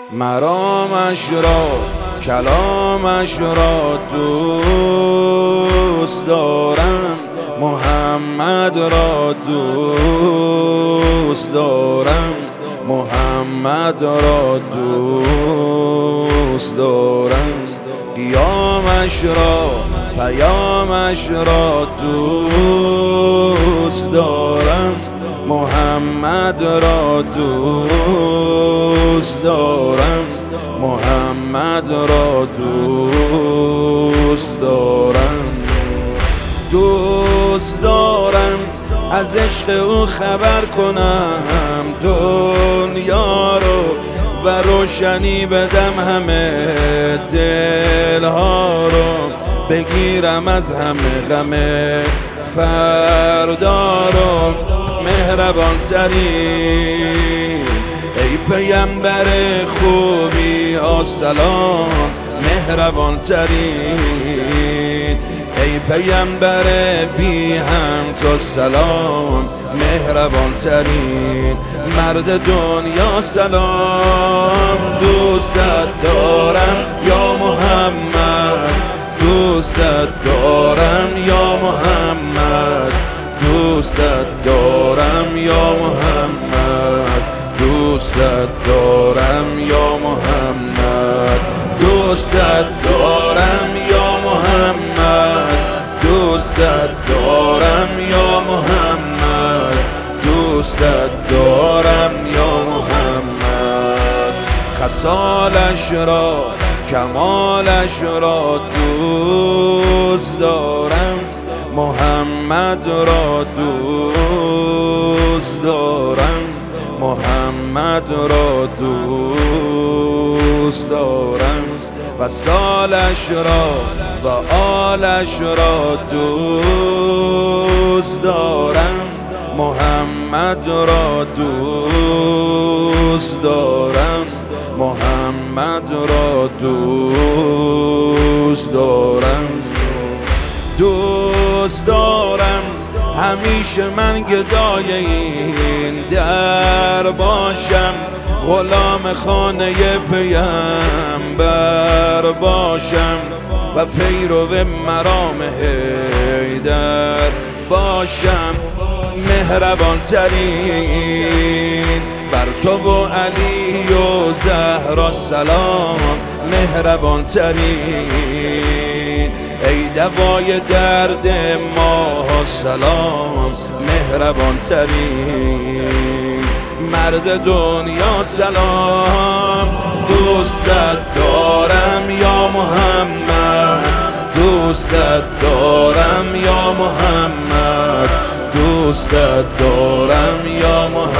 مرامش را کلامش را دوست دارم، محمد را دوست دارم، محمد را دوست دارم. قیامش را پیامش را دوست دارم، محمد را دوست دارم، محمد را دوست دارم. دوست دارم از عشق او خبر کنم دنیا رو و روشنی بدم همه دلها رو، بگیرم از همه غم فردا رو. مهربان ترین ای پیامبر خوبی ها سلام، مهربان ترین ای پیامبر بی هم تو سلام، مهربان ترین مرد دنیا سلام. دوستت دارم یا محمد، دوستت دارم یا محمد، دوستت دارم یا محمد، دوستت دارم یا محمد، دوستت دارم یا محمد، دوستت دارم یا محمد، دوستت دارم یا محمد. خصالش را کمالش را دوست دارم، محمد را دوست دارم، محمد را دوست دارم. و سالش را و آلش را دوست دارم، محمد را دوست دارم، محمد را دوست دارم. دوست دارم همیشه من گدای این در باشم، غلام خانه پیامبر باشم و پیرو مرام حیدر باشم. مهربان ترین بر تو و علی و زهرا سلام، مهربان ترین ای دوای درد ما سلام، مهربان ترین مرد دنیا سلام. دوستت دارم یا محمد، دوستت دارم یا محمد، دوستت دارم یا محمد.